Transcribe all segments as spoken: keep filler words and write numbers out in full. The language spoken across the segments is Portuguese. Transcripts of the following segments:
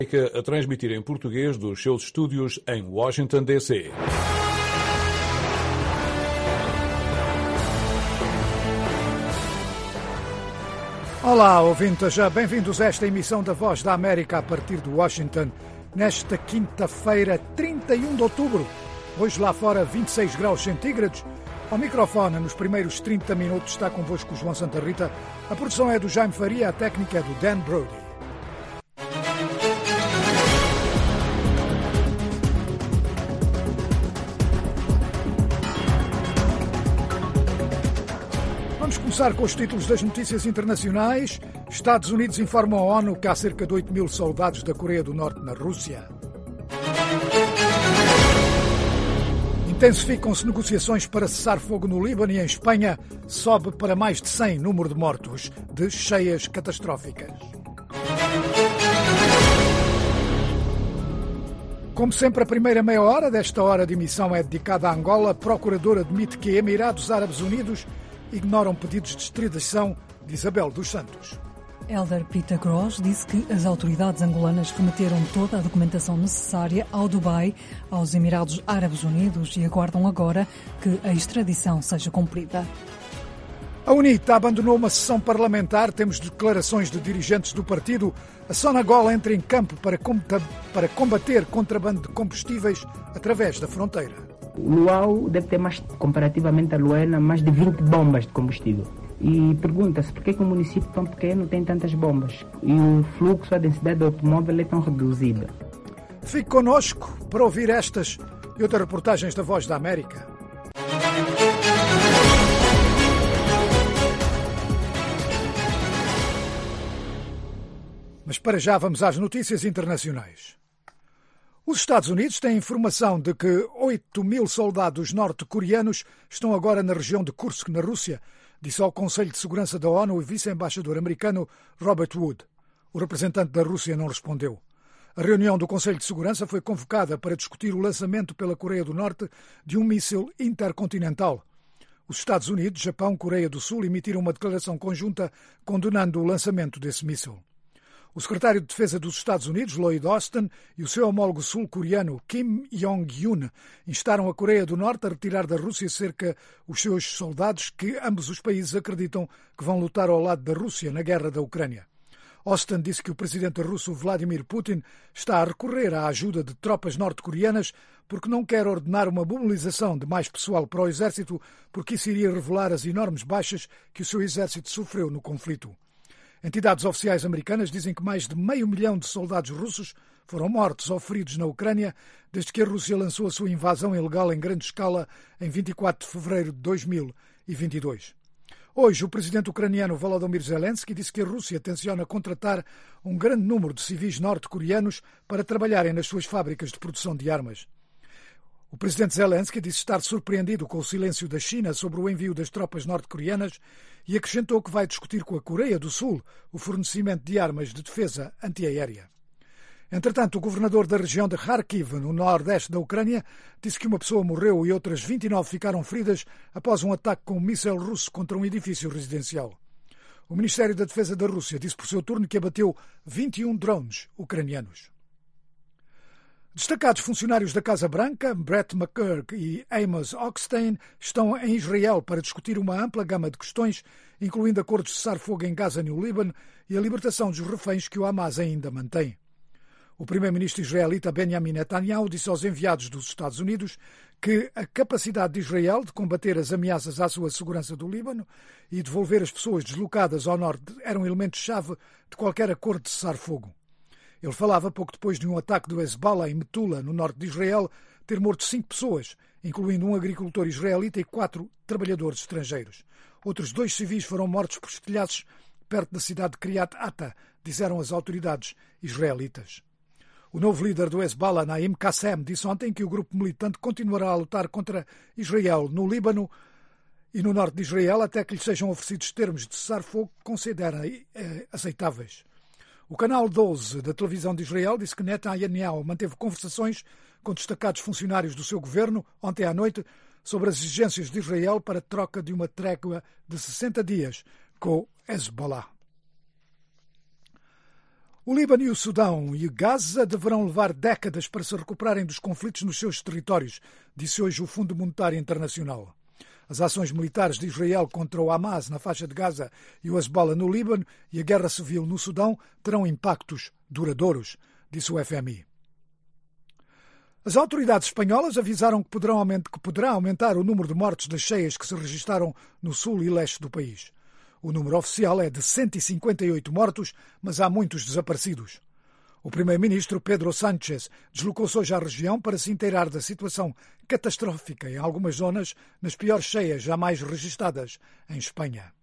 A transmitir em português dos seus estúdios em Washington, D C Olá, ouvintes, bem-vindos a esta emissão da Voz da América a partir de Washington, nesta quinta-feira, trinta e um de outubro. Hoje lá fora, vinte e seis graus centígrados. Ao microfone, nos primeiros trinta minutos, está convosco o João Santa Rita. A produção é do Jaime Faria, a técnica é do Dan Brody. Vamos começar com os títulos das notícias internacionais. Estados Unidos informam a ONU que há cerca de oito mil soldados da Coreia do Norte na Rússia. Intensificam-se negociações para cessar fogo no Líbano e em Espanha sobe para mais de cem o número de mortos de cheias catastróficas. Como sempre, a primeira meia hora desta hora de emissão é dedicada a Angola. A procuradora admite que Emirados Árabes Unidos ignoram pedidos de extradição de Isabel dos Santos. Hélder Pita Gross disse que as autoridades angolanas remeteram toda a documentação necessária ao Dubai, aos Emirados Árabes Unidos, e aguardam agora que a extradição seja cumprida. A UNITA abandonou uma sessão parlamentar. Temos declarações de dirigentes do partido. A Sonangol entra em campo para combater contrabando de combustíveis através da fronteira. O Luau deve ter, mais, comparativamente a Luena, mais de vinte bombas de combustível. E pergunta-se por que o município tão pequeno tem tantas bombas e o fluxo, a densidade do automóvel é tão reduzida. Fique connosco para ouvir estas e outras reportagens da Voz da América. Mas para já vamos às notícias internacionais. Os Estados Unidos têm informação de que oito mil soldados norte-coreanos estão agora na região de Kursk, na Rússia, disse ao Conselho de Segurança da ONU o vice-embaixador americano Robert Wood. O representante da Rússia não respondeu. A reunião do Conselho de Segurança foi convocada para discutir o lançamento pela Coreia do Norte de um míssil intercontinental. Os Estados Unidos, Japão e Coreia do Sul emitiram uma declaração conjunta condenando o lançamento desse míssil. O secretário de Defesa dos Estados Unidos, Lloyd Austin, e o seu homólogo sul-coreano, Kim Jong-un, instaram a Coreia do Norte a retirar da Rússia cerca os seus soldados que ambos os países acreditam que vão lutar ao lado da Rússia na guerra da Ucrânia. Austin disse que o presidente russo Vladimir Putin está a recorrer à ajuda de tropas norte-coreanas porque não quer ordenar uma mobilização de mais pessoal para o exército, porque isso iria revelar as enormes baixas que o seu exército sofreu no conflito. Entidades oficiais americanas dizem que mais de meio milhão de soldados russos foram mortos ou feridos na Ucrânia desde que a Rússia lançou a sua invasão ilegal em grande escala em vinte e quatro de fevereiro de dois mil e vinte e dois. Hoje, o presidente ucraniano Volodymyr Zelensky disse que a Rússia tenciona contratar um grande número de civis norte-coreanos para trabalharem nas suas fábricas de produção de armas. O presidente Zelensky disse estar surpreendido com o silêncio da China sobre o envio das tropas norte-coreanas e acrescentou que vai discutir com a Coreia do Sul o fornecimento de armas de defesa antiaérea. Entretanto, o governador da região de Kharkiv, no nordeste da Ucrânia, disse que uma pessoa morreu e outras vinte e nove ficaram feridas após um ataque com um míssil russo contra um edifício residencial. O Ministério da Defesa da Rússia disse por seu turno que abateu vinte e um drones ucranianos. Destacados funcionários da Casa Branca, Brett McGurk e Amos Hochstein, estão em Israel para discutir uma ampla gama de questões, incluindo acordos de cessar-fogo em Gaza e no Líbano e a libertação dos reféns que o Hamas ainda mantém. O primeiro-ministro israelita Benjamin Netanyahu disse aos enviados dos Estados Unidos que a capacidade de Israel de combater as ameaças à sua segurança do Líbano e devolver as pessoas deslocadas ao norte eram elementos-chave de qualquer acordo de cessar-fogo. Ele falava pouco depois de um ataque do Hezbollah em Metula, no norte de Israel, ter morto cinco pessoas, incluindo um agricultor israelita e quatro trabalhadores estrangeiros. Outros dois civis foram mortos por estilhaços perto da cidade de Kiryat Ata, disseram as autoridades israelitas. O novo líder do Hezbollah, Naim Qassem, disse ontem que o grupo militante continuará a lutar contra Israel no Líbano e no norte de Israel até que lhe sejam oferecidos termos de cessar-fogo que considera eh, aceitáveis. O canal doze da televisão de Israel disse que Netanyahu manteve conversações com destacados funcionários do seu governo ontem à noite sobre as exigências de Israel para a troca de uma trégua de sessenta dias com Hezbollah. O Líbano e o Sudão e Gaza deverão levar décadas para se recuperarem dos conflitos nos seus territórios, disse hoje o Fundo Monetário Internacional. As ações militares de Israel contra o Hamas na faixa de Gaza e o Hezbollah no Líbano e a guerra civil no Sudão terão impactos duradouros, disse o F M I. As autoridades espanholas avisaram que, poderão aument- que poderá aumentar o número de mortes das cheias que se registaram no sul e leste do país. O número oficial é de cento e cinquenta e oito mortos, mas há muitos desaparecidos. O primeiro-ministro Pedro Sánchez deslocou-se hoje à região para se inteirar da situação catastrófica em algumas zonas, nas piores cheias jamais registadas em Espanha.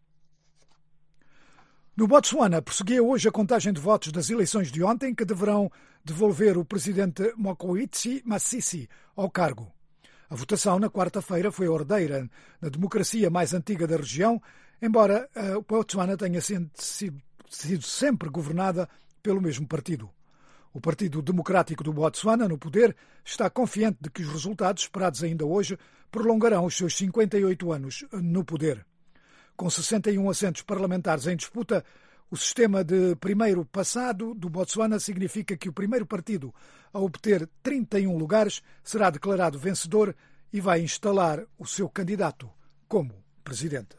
No Botsuana, prosseguia hoje a contagem de votos das eleições de ontem, que deverão devolver o presidente Mokwetsi Masisi ao cargo. A votação na quarta-feira foi ordeira na democracia mais antiga da região, embora o Botsuana tenha sido sempre governada pelo mesmo partido. O Partido Democrático do Botsuana, no poder, está confiante de que os resultados, esperados ainda hoje, prolongarão os seus cinquenta e oito anos no poder. Com sessenta e um assentos parlamentares em disputa, o sistema de primeiro passado do Botsuana significa que o primeiro partido a obter trinta e um lugares será declarado vencedor e vai instalar o seu candidato como presidente.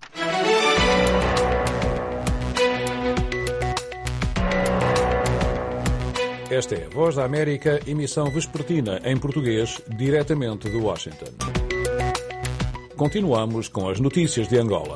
Esta é a Voz da América, emissão vespertina em português, diretamente de Washington. Continuamos com as notícias de Angola.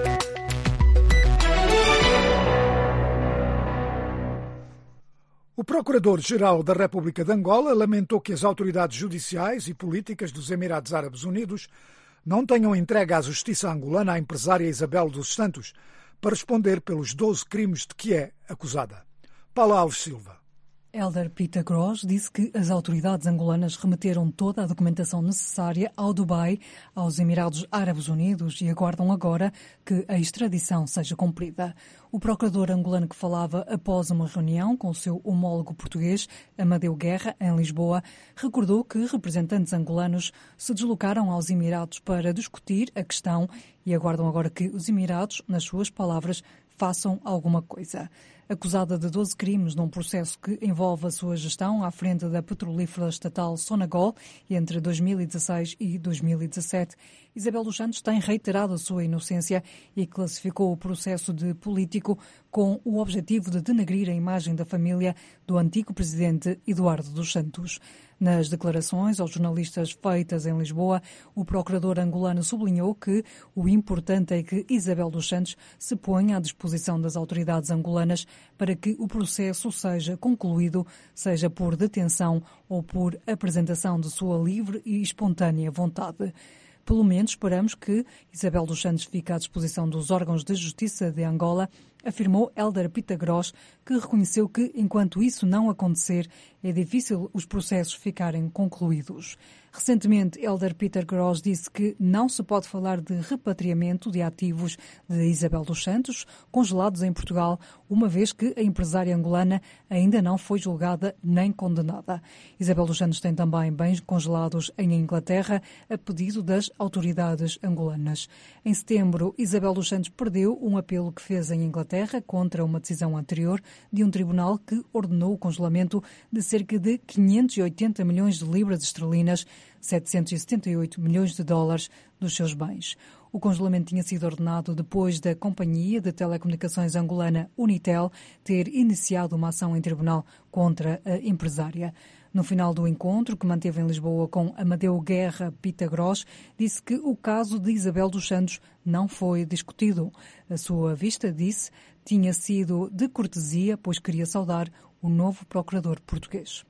O Procurador-Geral da República de Angola lamentou que as autoridades judiciais e políticas dos Emirados Árabes Unidos não tenham entregue à justiça angolana a empresária Isabel dos Santos para responder pelos doze crimes de que é acusada. Paula Alves Silva. Hélder Pita Gross disse que as autoridades angolanas remeteram toda a documentação necessária ao Dubai, aos Emirados Árabes Unidos, e aguardam agora que a extradição seja cumprida. O procurador angolano, que falava após uma reunião com o seu homólogo português, Amadeu Guerra, em Lisboa, recordou que representantes angolanos se deslocaram aos Emirados para discutir a questão e aguardam agora que os Emirados, nas suas palavras, façam alguma coisa. Acusada de doze crimes num processo que envolve a sua gestão à frente da petrolífera estatal Sonangol entre dois mil e dezasseis e dois mil e dezassete, Isabel dos Santos tem reiterado a sua inocência e classificou o processo de político com o objetivo de denegrir a imagem da família do antigo presidente Eduardo dos Santos. Nas declarações aos jornalistas feitas em Lisboa, o procurador angolano sublinhou que o importante é que Isabel dos Santos se ponha à disposição das autoridades angolanas para que o processo seja concluído, seja por detenção ou por apresentação de sua livre e espontânea vontade. Pelo menos esperamos que Isabel dos Santos fique à disposição dos órgãos de justiça de Angola, afirmou Hélder Pita Gross, que reconheceu que, enquanto isso não acontecer, é difícil os processos ficarem concluídos. Recentemente, Hélder Pita Gross disse que não se pode falar de repatriamento de ativos de Isabel dos Santos, congelados em Portugal, uma vez que a empresária angolana ainda não foi julgada nem condenada. Isabel dos Santos tem também bens congelados em Inglaterra, a pedido das autoridades angolanas. Em setembro, Isabel dos Santos perdeu um apelo que fez em Inglaterra contra uma decisão anterior de um tribunal que ordenou o congelamento de cerca de quinhentos e oitenta milhões de libras esterlinas, setecentos e setenta e oito milhões de dólares, dos seus bens. O congelamento tinha sido ordenado depois da companhia de telecomunicações angolana Unitel ter iniciado uma ação em tribunal contra a empresária. No final do encontro, que manteve em Lisboa com Amadeu Guerra Pita Gross, disse que o caso de Isabel dos Santos não foi discutido. A sua vista, disse, tinha sido de cortesia, pois queria saudar o novo procurador português.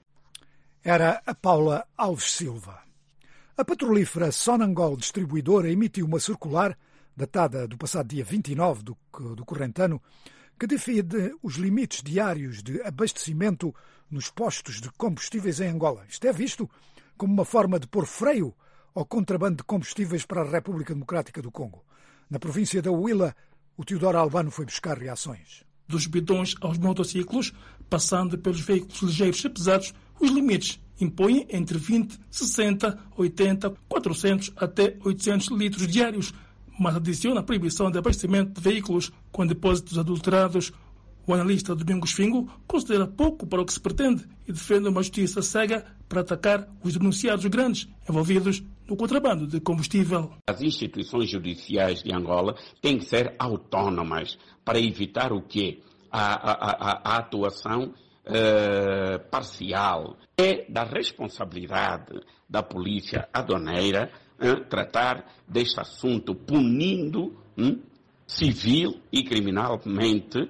Era a Paula Alves Silva. A petrolífera Sonangol Distribuidora emitiu uma circular, datada do passado dia vinte e nove do, do corrente ano, que define os limites diários de abastecimento nos postos de combustíveis em Angola. Isto é visto como uma forma de pôr freio ao contrabando de combustíveis para a República Democrática do Congo. Na província da Huila, o Teodoro Albano foi buscar reações. Dos bidões aos motociclos, passando pelos veículos ligeiros e pesados, os limites impõem entre vinte, sessenta, oitenta, quatrocentos até oitocentos litros diários, mas adiciona a proibição de abastecimento de veículos com depósitos adulterados, O analista Domingos Fingo considera pouco para o que se pretende e defende uma justiça cega para atacar os denunciados grandes envolvidos no contrabando de combustível. As instituições judiciais de Angola têm que ser autônomas para evitar o quê? A, a, a, a atuação uh, parcial. É da responsabilidade da polícia aduaneira uh, tratar deste assunto, punindo um, civil e criminalmente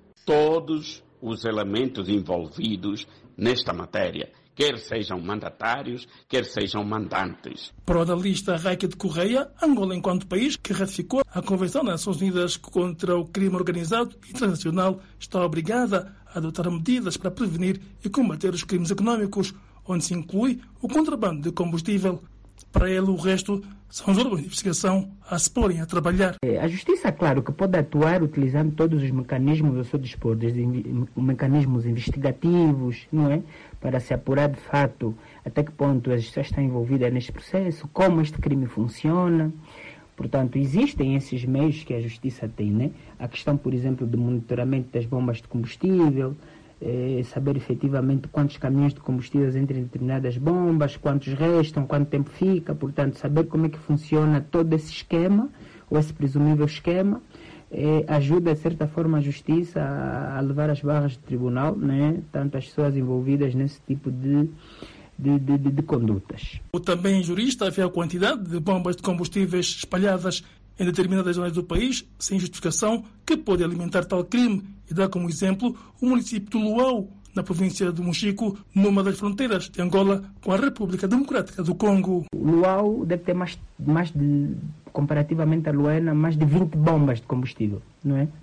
todos os elementos envolvidos nesta matéria, quer sejam mandatários, quer sejam mandantes. Para o analista Raquel de Correia, Angola, enquanto país que ratificou a Convenção das Nações Unidas contra o Crime Organizado e Transnacional, está obrigada a adotar medidas para prevenir e combater os crimes econômicos, onde se inclui o contrabando de combustível. Para ele, o resto são os órgãos de investigação a se porem a trabalhar. A Justiça, claro, que pode atuar utilizando todos os mecanismos ao seu dispor, desde mecanismos investigativos, não é? Para se apurar de fato até que ponto a Justiça está envolvida neste processo, como este crime funciona. Portanto, existem esses meios que a Justiça tem, né? A questão, por exemplo, do monitoramento das bombas de combustível, É saber efetivamente quantos caminhões de combustível entram em determinadas bombas, quantos restam, quanto tempo fica, portanto, saber como é que funciona todo esse esquema, ou esse presumível esquema, é, ajuda, de certa forma, a Justiça a, a levar as barras do tribunal, né, tanto as pessoas envolvidas nesse tipo de, de, de, de, de condutas. O também jurista vê a quantidade de bombas de combustíveis espalhadas em determinadas zonas do país, sem justificação, que pode alimentar tal crime, e dá como exemplo o município de Luau, na província de Mochico, numa das fronteiras de Angola com a República Democrática do Congo. Luau deve ter mais, mais de, comparativamente a Luena, mais de vinte bombas de combustível, não é?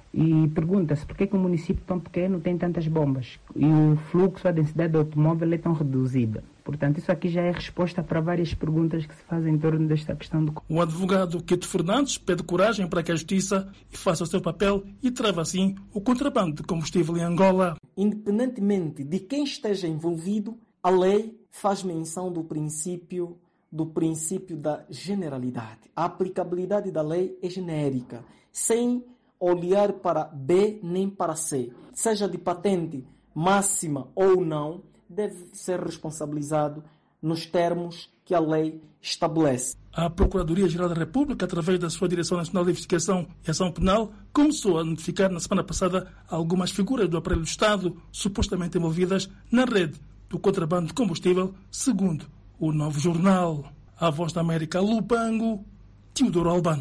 E pergunta-se por que, que um município tão pequeno tem tantas bombas e o fluxo, a densidade do automóvel é tão reduzida. Portanto, isso aqui já é resposta para várias perguntas que se fazem em torno desta questão do... O advogado Quito Fernandes pede coragem para que a Justiça faça o seu papel e trava assim o contrabando de combustível em Angola. Independentemente de quem esteja envolvido, a lei faz menção do princípio, do princípio da generalidade. A aplicabilidade da lei é genérica, sem olhar para B nem para C. Seja de patente máxima ou não, deve ser responsabilizado nos termos que a lei estabelece. A Procuradoria-Geral da República, através da sua Direção Nacional de Investigação e Ação Penal, começou a notificar na semana passada algumas figuras do aparelho do Estado supostamente envolvidas na rede do contrabando de combustível, segundo o Novo Jornal. A Voz da América, Lupango, Teodoro Albano.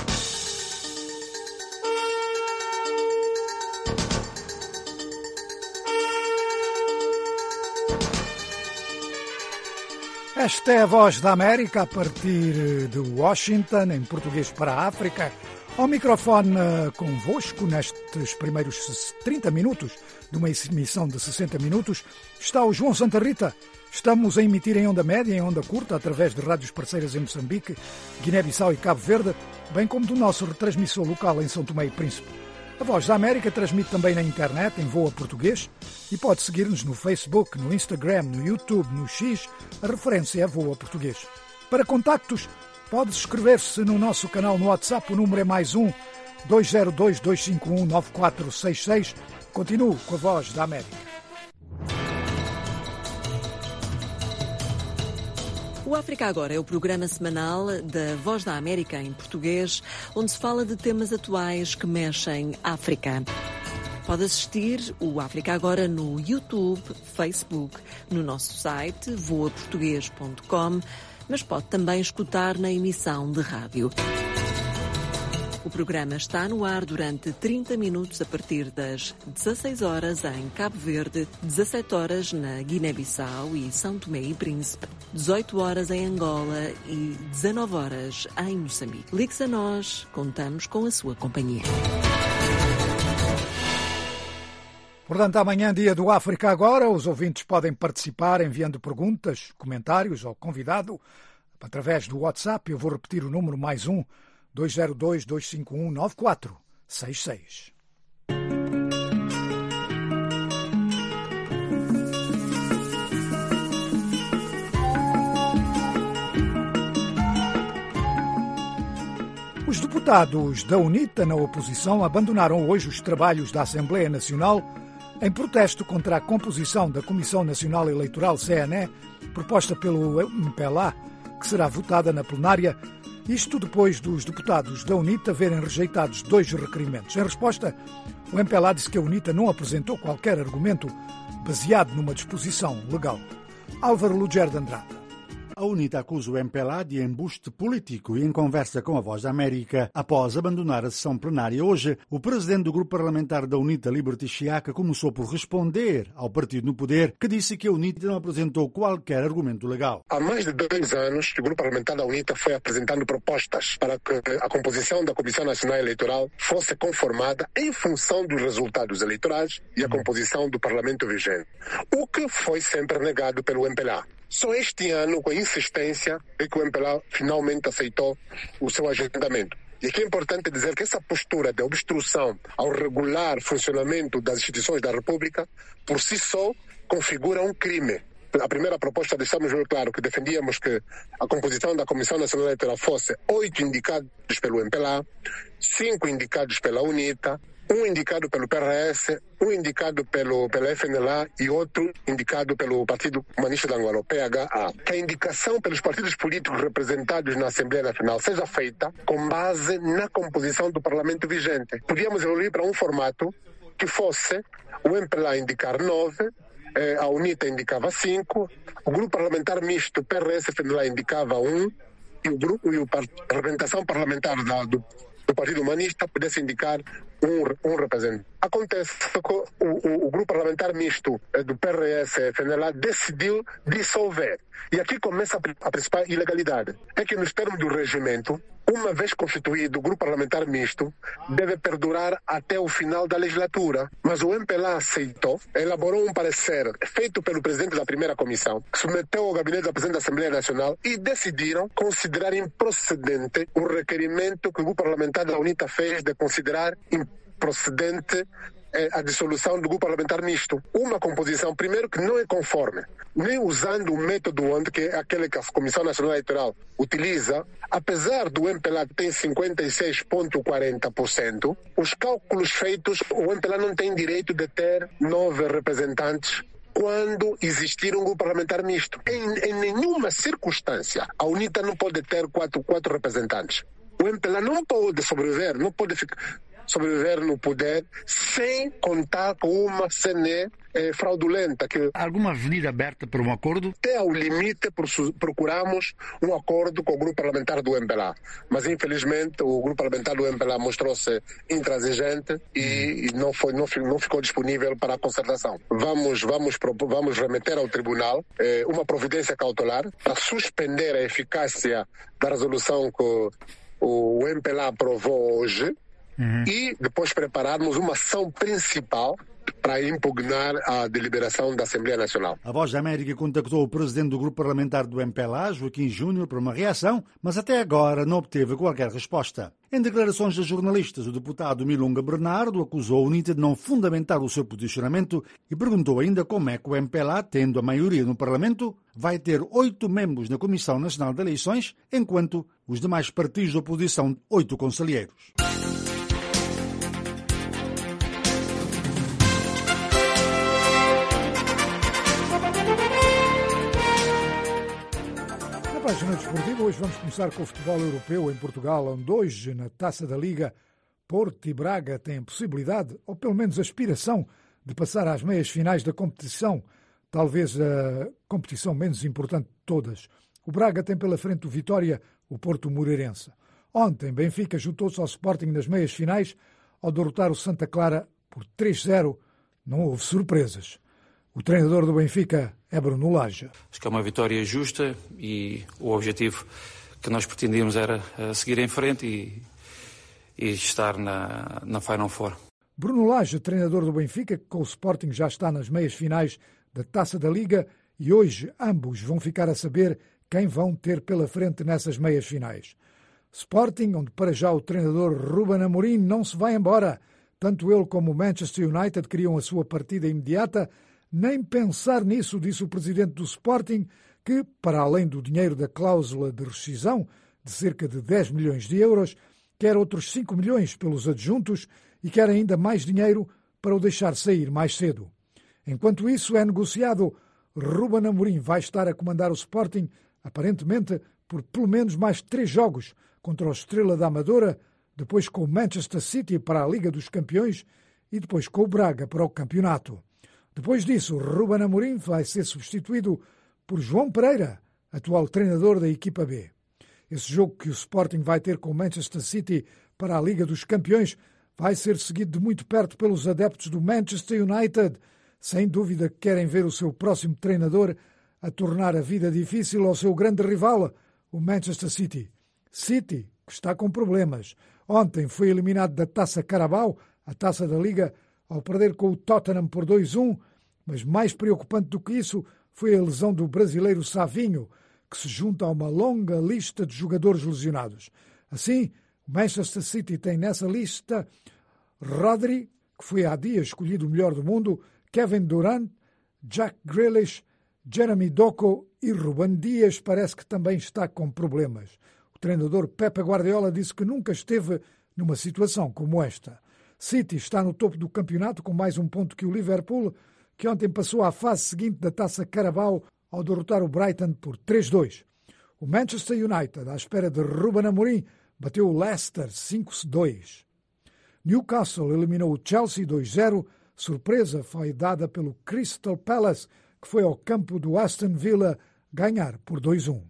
Esta é a Voz da América, a partir de Washington, em português para a África. Ao microfone convosco, nestes primeiros trinta minutos de uma emissão de sessenta minutos, está o João Santa Rita. Estamos a emitir em onda média e em onda curta, através de rádios parceiras em Moçambique, Guiné-Bissau e Cabo Verde, bem como do nosso retransmissor local em São Tomé e Príncipe. A Voz da América transmite também na internet, em Voa Português, e pode seguir-nos no Facebook, no Instagram, no YouTube, no X, a referência é Voa Português. Para contactos, pode inscrever-se no nosso canal no WhatsApp, o número é mais um, dois zero dois, dois cinco um, nove quatro seis seis. Continuo com a Voz da América. O África Agora é o programa semanal da Voz da América em português, onde se fala de temas atuais que mexem África. Pode assistir o África Agora no YouTube, Facebook, no nosso site voa português ponto com, mas pode também escutar na emissão de rádio. O programa está no ar durante trinta minutos a partir das dezasseis horas em Cabo Verde, dezassete horas na Guiné-Bissau e São Tomé e Príncipe, dezoito horas em Angola e dezanove horas em Moçambique. Ligue-se a nós, contamos com a sua companhia. Portanto, amanhã, dia do África Agora, os ouvintes podem participar enviando perguntas, comentários ao convidado através do WhatsApp. Eu vou repetir o número mais um, dois zero dois, dois cinco um, nove quatro seis seis. Os deputados da UNITA, na oposição, abandonaram hoje os trabalhos da Assembleia Nacional em protesto contra a composição da Comissão Nacional Eleitoral, C N E, proposta pelo M P L A, que será votada na plenária, isto depois dos deputados da UNITA verem rejeitados dois requerimentos. Em resposta, o M P L A disse que a UNITA não apresentou qualquer argumento baseado numa disposição legal. Álvaro Luger de Andrade. A UNITA acusa o M P L A de embuste político e, em conversa com a Voz da América, após abandonar a sessão plenária hoje, o presidente do grupo parlamentar da UNITA, Liberty Chiaka, começou por responder ao partido no poder, que disse que a UNITA não apresentou qualquer argumento legal. Há mais de dois anos, o grupo parlamentar da UNITA foi apresentando propostas para que a composição da Comissão Nacional Eleitoral fosse conformada em função dos resultados eleitorais e a composição do parlamento vigente, o que foi sempre negado pelo M P L A. Só este ano, com a insistência, é que o M P L A finalmente aceitou o seu agendamento. E aqui é importante dizer que essa postura de obstrução ao regular funcionamento das instituições da República, por si só, configura um crime. A primeira proposta deixamos muito claro que defendíamos que a composição da Comissão Nacional Eleitoral fosse oito indicados pelo M P L A, cinco indicados pela UNITA, um indicado pelo P R S, um indicado pelo, pela F N L A e outro indicado pelo Partido Humanista de Angola, o P H A. Que a indicação pelos partidos políticos representados na Assembleia Nacional seja feita com base na composição do Parlamento vigente. Podíamos evoluir para um formato que fosse o M P L A indicar nove, a UNITA indicava cinco, o grupo parlamentar misto, P R S e F N L A indicava um, e, o grupo, e a representação parlamentar da, do do Partido Humanista pudesse indicar um, um representante. Acontece que o, o, o grupo parlamentar misto do P R S e F N L A decidiu dissolver. E aqui começa a, a principal ilegalidade. É que nos termos do regimento, uma vez constituído o grupo parlamentar misto, deve perdurar até o final da legislatura. Mas o M P L A aceitou, elaborou um parecer feito pelo presidente da primeira comissão, que submeteu ao gabinete da presidente da Assembleia Nacional e decidiram considerar improcedente o requerimento que o grupo parlamentar da UNITA fez de considerar improcedente a dissolução do grupo parlamentar misto. Uma composição, primeiro, que não é conforme, nem usando o método onde, que é aquele que a Comissão Nacional Eleitoral utiliza, apesar do M P L A ter cinquenta e seis vírgula quarenta por cento, os cálculos feitos, o M P L A não tem direito de ter nove representantes quando existir um grupo parlamentar misto. Em, em nenhuma circunstância, a UNITA não pode ter quatro, quatro representantes. O M P L A não pode sobreviver, não pode ficar... sobreviver no poder sem contar com uma C N E eh, fraudulenta. Que alguma avenida aberta para um acordo? Até ao limite procuramos um acordo com o grupo parlamentar do M P L A. Mas infelizmente o grupo parlamentar do M P L A mostrou-se intransigente e, e não, foi, não, não ficou disponível para a concertação. Vamos, vamos, vamos remeter ao tribunal eh, uma providência cautelar para suspender a eficácia da resolução que o M P L A aprovou hoje. Uhum. E depois prepararmos uma ação principal para impugnar a deliberação da Assembleia Nacional. A Voz da América contactou o presidente do grupo parlamentar do M P L A, Joaquim Júnior, para uma reação, mas até agora não obteve qualquer resposta. Em declarações de jornalistas, o deputado Milunga Bernardo acusou a UNITA de não fundamentar o seu posicionamento e perguntou ainda como é que o M P L A, tendo a maioria no Parlamento, vai ter oito membros na Comissão Nacional de Eleições, enquanto os demais partidos da oposição, oito conselheiros. Na página desportiva, hoje vamos começar com o futebol europeu em Portugal, onde hoje, na Taça da Liga, Porto e Braga têm possibilidade, ou pelo menos aspiração, de passar às meias finais da competição, talvez a competição menos importante de todas. O Braga tem pela frente o Vitória, o Porto Moreirense. Ontem, Benfica juntou-se ao Sporting nas meias finais, ao derrotar o Santa Clara por três a zero. Não houve surpresas. O treinador do Benfica é Bruno Lage. Acho que é uma vitória justa e o objetivo que nós pretendíamos era seguir em frente e, e estar na, na Final Four. Bruno Lage, treinador do Benfica, que com o Sporting já está nas meias finais da Taça da Liga, e hoje ambos vão ficar a saber quem vão ter pela frente nessas meias finais. Sporting, onde para já o treinador Ruben Amorim não se vai embora. Tanto ele como o Manchester United queriam a sua partida imediata. Nem pensar nisso, disse o presidente do Sporting, que, para além do dinheiro da cláusula de rescisão, de cerca de dez milhões de euros, quer outros cinco milhões pelos adjuntos e quer ainda mais dinheiro para o deixar sair mais cedo. Enquanto isso é negociado, Ruben Amorim vai estar a comandar o Sporting, aparentemente por pelo menos mais três jogos, contra o Estrela da Amadora, depois com o Manchester City para a Liga dos Campeões e depois com o Braga para o campeonato. Depois disso, Ruben Amorim vai ser substituído por João Pereira, atual treinador da equipa B. Esse jogo que o Sporting vai ter com o Manchester City para a Liga dos Campeões vai ser seguido de muito perto pelos adeptos do Manchester United. Sem dúvida que querem ver o seu próximo treinador a tornar a vida difícil ao seu grande rival, o Manchester City. City, que está com problemas. Ontem foi eliminado da Taça Carabao, a taça da Liga, ao perder com o Tottenham por dois a um, mas mais preocupante do que isso foi a lesão do brasileiro Savinho, que se junta a uma longa lista de jogadores lesionados. Assim, o Manchester City tem nessa lista Rodri, que foi há dias escolhido o melhor do mundo, Kevin Durant, Jack Grealish, Jeremy Doku e Ruben Dias parece que também está com problemas. O treinador Pep Guardiola disse que nunca esteve numa situação como esta. City está no topo do campeonato com mais um ponto que o Liverpool, que ontem passou à fase seguinte da Taça Carabao ao derrotar o Brighton por três a dois. O Manchester United, à espera de Ruben Amorim, bateu o Leicester cinco a dois. Newcastle eliminou o Chelsea dois a zero. Surpresa foi dada pelo Crystal Palace, que foi ao campo do Aston Villa ganhar por dois a um.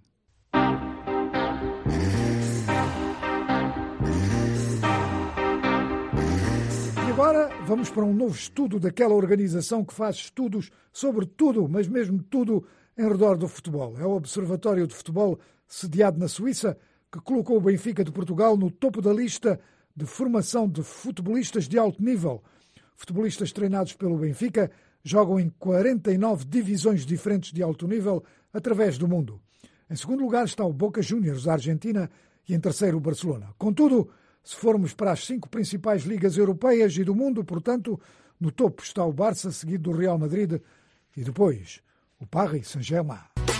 E agora vamos para um novo estudo daquela organização que faz estudos sobre tudo, mas mesmo tudo em redor do futebol. É o Observatório de Futebol, sediado na Suíça, que colocou o Benfica de Portugal no topo da lista de formação de futebolistas de alto nível. Futebolistas treinados pelo Benfica jogam em quarenta e nove divisões diferentes de alto nível através do mundo. Em segundo lugar está o Boca Juniors da Argentina e em terceiro o Barcelona. Contudo, se formos para as cinco principais ligas europeias e do mundo, portanto, no topo está o Barça, seguido do Real Madrid e depois o Paris Saint-Germain.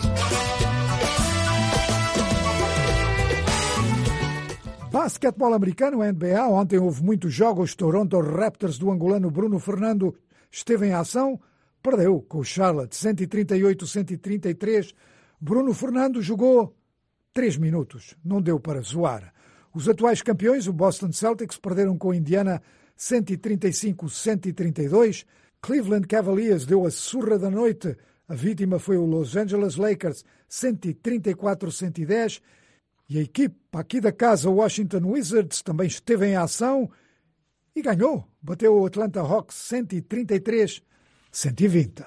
Basquetebol americano, N B A. Ontem houve muitos jogos. Toronto Raptors do angolano Bruno Fernando esteve em ação, perdeu com o Charlotte cento e trinta e oito a cento e trinta e três. Bruno Fernando jogou três minutos, não deu para zoar. Os atuais campeões, o Boston Celtics, perderam com o Indiana cento e trinta e cinco a cento e trinta e dois. Cleveland Cavaliers deu a surra da noite. A vítima foi o Los Angeles Lakers, cento e trinta e quatro a cento e dez. E a equipa aqui da casa, o Washington Wizards, também esteve em ação e ganhou. Bateu o Atlanta Hawks cento e trinta e três a cento e vinte.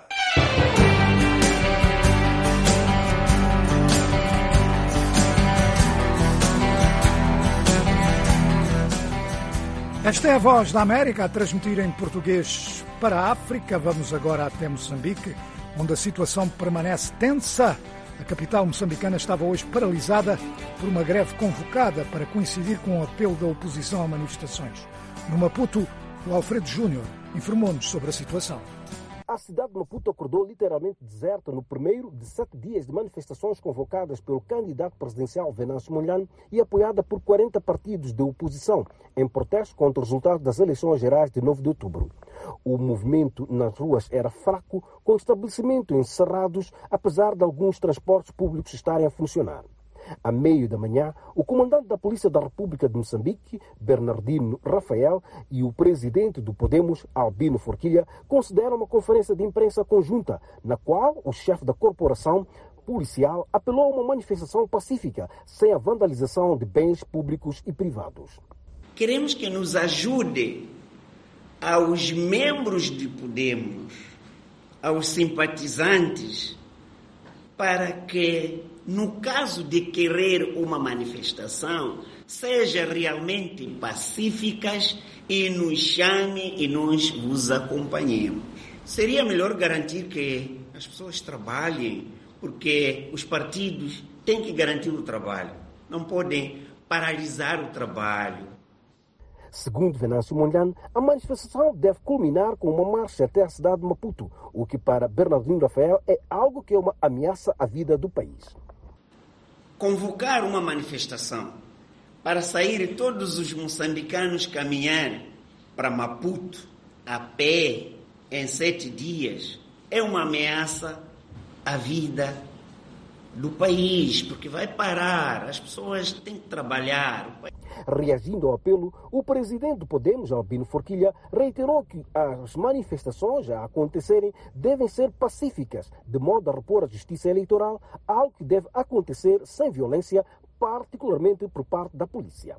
Esta é a Voz da América, a transmitir em português para a África. Vamos agora até Moçambique, onde a situação permanece tensa. A capital moçambicana estava hoje paralisada por uma greve convocada para coincidir com o apelo da oposição a manifestações. No Maputo, o Alfredo Júnior informou-nos sobre a situação. A cidade de Maputo acordou literalmente deserta no primeiro de sete dias de manifestações convocadas pelo candidato presidencial Venâncio Mondlane e apoiada por quarenta partidos de oposição, em protesto contra o resultado das eleições gerais de nove de outubro. O movimento nas ruas era fraco, com estabelecimentos encerrados, apesar de alguns transportes públicos estarem a funcionar. À meio da manhã, o comandante da Polícia da República de Moçambique, Bernardino Rafael, e o presidente do Podemos, Albino Forquilha, concederam uma conferência de imprensa conjunta, na qual o chefe da corporação policial apelou a uma manifestação pacífica, sem a vandalização de bens públicos e privados. Queremos que nos ajude aos membros de Podemos, aos simpatizantes, para que, no caso de querer uma manifestação, seja realmente pacíficas e nos chame e nós vos acompanhemos. Seria melhor garantir que as pessoas trabalhem, porque os partidos têm que garantir o trabalho, não podem paralisar o trabalho. Segundo Venâncio Mondlane, a manifestação deve culminar com uma marcha até a cidade de Maputo, o que para Bernardino Rafael é algo que é uma ameaça à vida do país. Convocar uma manifestação para sair todos os moçambicanos caminhar para Maputo a pé em sete dias é uma ameaça à vida do país, porque vai parar, as pessoas têm que trabalhar. Reagindo ao apelo, o presidente do Podemos, Albino Forquilha, reiterou que as manifestações a acontecerem devem ser pacíficas, de modo a repor a justiça eleitoral, algo que deve acontecer sem violência, particularmente por parte da polícia.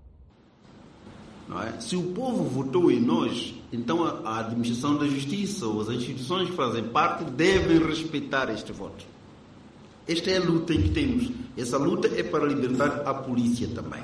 Não é? Se o povo votou em nós, então a administração da justiça ou as instituições que fazem parte devem respeitar este voto. Esta é a luta que temos. Essa luta é para libertar a polícia também.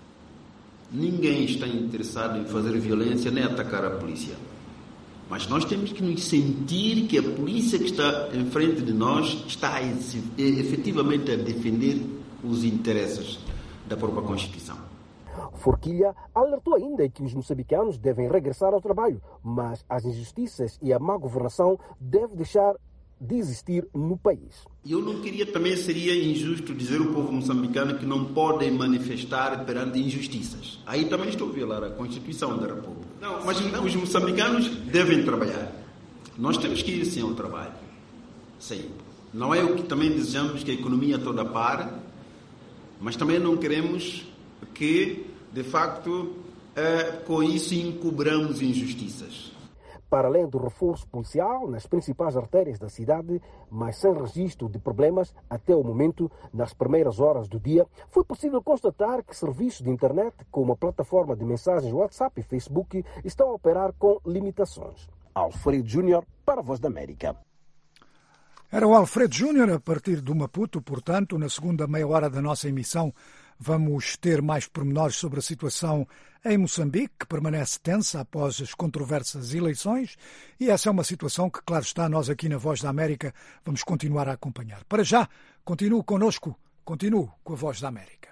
Ninguém está interessado em fazer violência nem atacar a polícia. Mas nós temos que nos sentir que a polícia que está em frente de nós está efetivamente a defender os interesses da própria Constituição. Forquilha alertou ainda que os moçambicanos devem regressar ao trabalho, mas as injustiças e a má governação devem deixar de existir no país. Eu não queria, também seria injusto dizer ao povo moçambicano que não podem manifestar perante injustiças. Aí também estou a violar a Constituição da República. Não, mas não. Os moçambicanos devem trabalhar. Nós temos que ir sim ao trabalho. Sim. Não é o que também desejamos que a economia toda pare, mas também não queremos que, de facto, eh, com isso encobramos injustiças. Para além do reforço policial nas principais artérias da cidade, mas sem registro de problemas até o momento, nas primeiras horas do dia, foi possível constatar que serviços de internet, como a plataforma de mensagens WhatsApp e Facebook, estão a operar com limitações. Alfredo Júnior, para a Voz da América. Era o Alfredo Júnior, a partir do Maputo, portanto, na segunda meia hora da nossa emissão, vamos ter mais pormenores sobre a situação em Moçambique, que permanece tensa após as controversas eleições, e essa é uma situação que, claro está, nós aqui na Voz da América vamos continuar a acompanhar. Para já, continuo connosco, continuo com a Voz da América.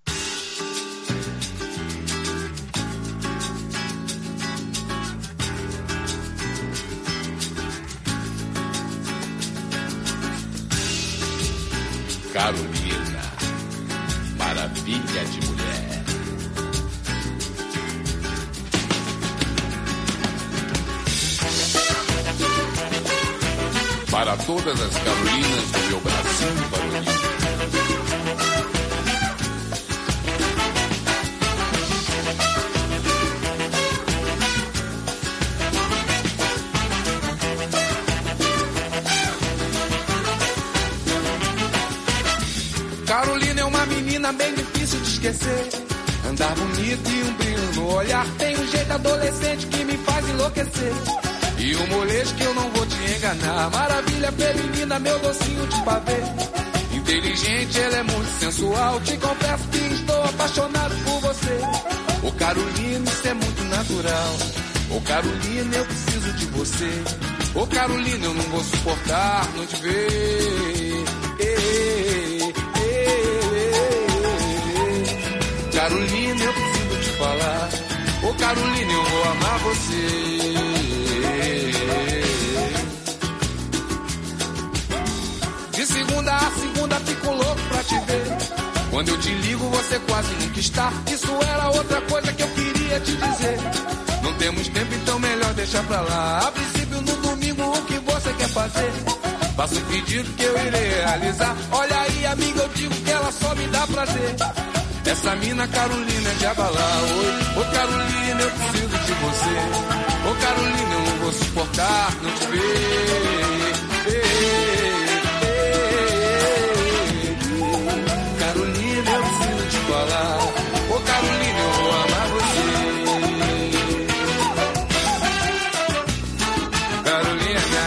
Carolina, maravilha de mulher. Para todas as Carolinas do meu Brasil varonil. Carolina é uma menina bem difícil de esquecer. Andar bonito e um brilho no olhar. Tem um jeito adolescente que me faz enlouquecer. E um molejo que eu não vou te enganar. Maravilha feminina, meu docinho de pavê. Inteligente, ela é muito sensual. Te confesso que estou apaixonado por você. Ô Carolina, isso é muito natural. Ô Carolina, eu preciso de você. Ô Carolina, eu não vou suportar não te ver. Carolina, eu preciso te falar. Ô Carolina, eu vou amar você. De segunda a segunda fico louco pra te ver. Quando eu te ligo você quase nunca está. Isso era outra coisa que eu queria te dizer. Não temos tempo, então melhor deixar pra lá. A princípio no domingo o que você quer fazer? Faça um pedido que eu irei realizar. Olha aí amiga, eu digo que ela só me dá prazer. Essa mina Carolina é de abalar. Oi, ô Carolina, eu preciso de você. Ô Carolina, eu não vou suportar não te ver. Ei, ei, ei. Carolina, eu preciso te falar. Ô Carolina, eu vou amar você. Carolina,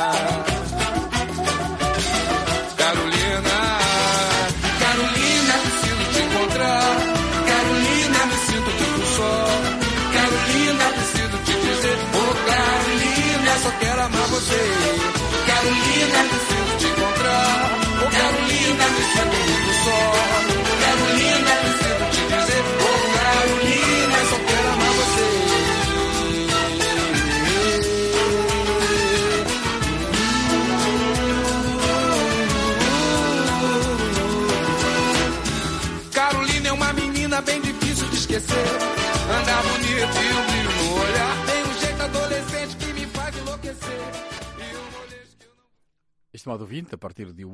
Carolina, Carolina, preciso te encontrar. Carolina, me sinto tipo só. Carolina, preciso te dizer. Ô Carolina, só quero amar você. estimado ouvinte, a partir de